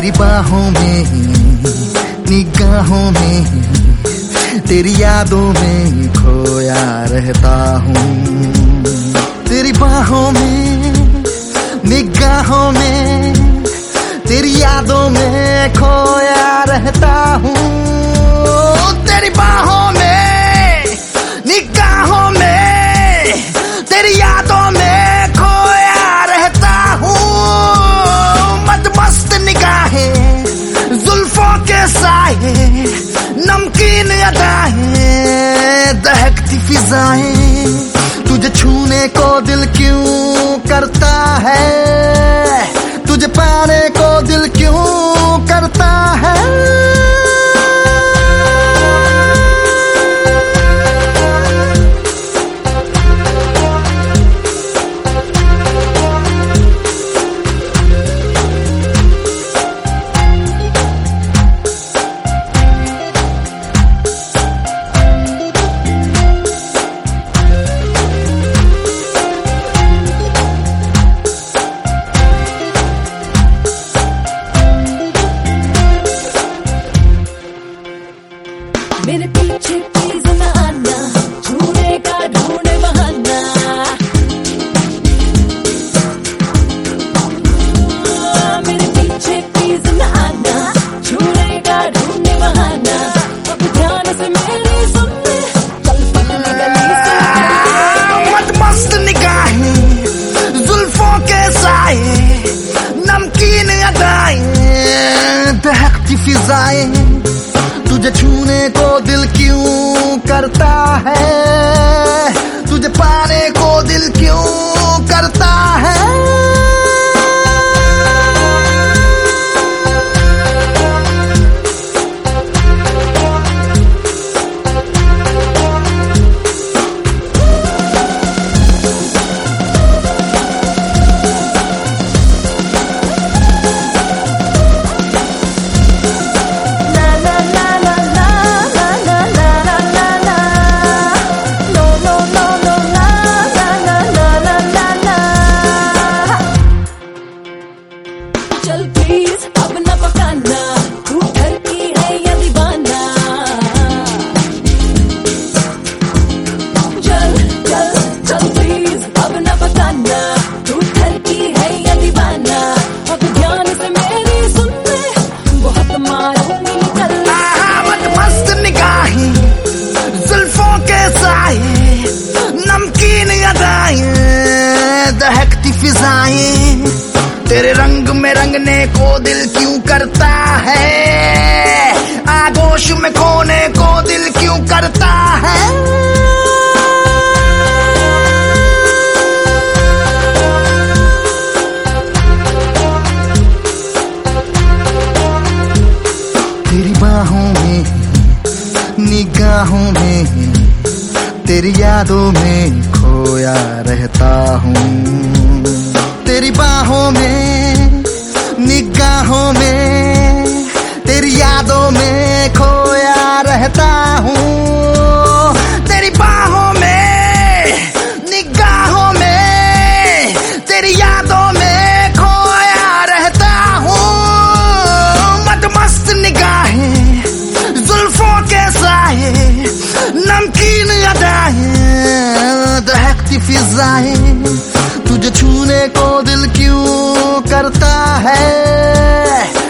तेरी बाहों में, निगाहों में, तेरी यादों में खोया रहता हूँ। तेरी बाहों में, निगाहों में, तेरी यादों में खोया रहता हूँ। तेरी बाहों में, निगाहों में, तेरी यादों में खोया रहता हूँ। मदमस्त निगाहें, जुल्फों के साए, नमकीन अदाएं, दहकती फिजाएं, तुझे छूने को दिल क्यों करता है, तुझे पाने को दिल क्यों करता है। मेरे पीछे प्लीज न आना, छूने का ढूंढे बहाना। मेरे पीछे प्लीज न आना, छूने का ढूंढे बहाना। अब ध्यान से मेरी सुन ले, चल पगली गली से। मदमस्त निगाहें, जुल्फों के साए, नमकीन अदाएं, दहकती फिजाएं, तुझे छूने को दिल क्यों करता है, तुझे पाने को दिल क्यों करता है। चल प्लीज अब न पकाना, तू घर की है या दीवाना। चल चल चल प्लीज अब न पकाना, तू घर की है या दीवाना। अब ध्यान से मेरी सुन ले, बहुत मारूंगी कल। मदमस्त निगाहें, जुल्फों के साए, नमकीन अदाएं, दहकती फिजाएं, तेरे रंग में रंगने को दिल क्यों करता है, आगोश में खोने को दिल क्यों करता है। तेरी बाहों में, निगाहों में, तेरी यादों में खोया रहता हूँ। तेरी बाहों में, निगाहों में, तेरी यादों में खोया रहता हूँ। तेरी बाहों में, निगाहों में, तेरी यादों में खोया रहता हूँ। मदमस्त निगाहें, जुल्फों के साए, नमकीन अदाएं, दहकती फिजाएं, तुझे छूने को दिल क्यों करता है,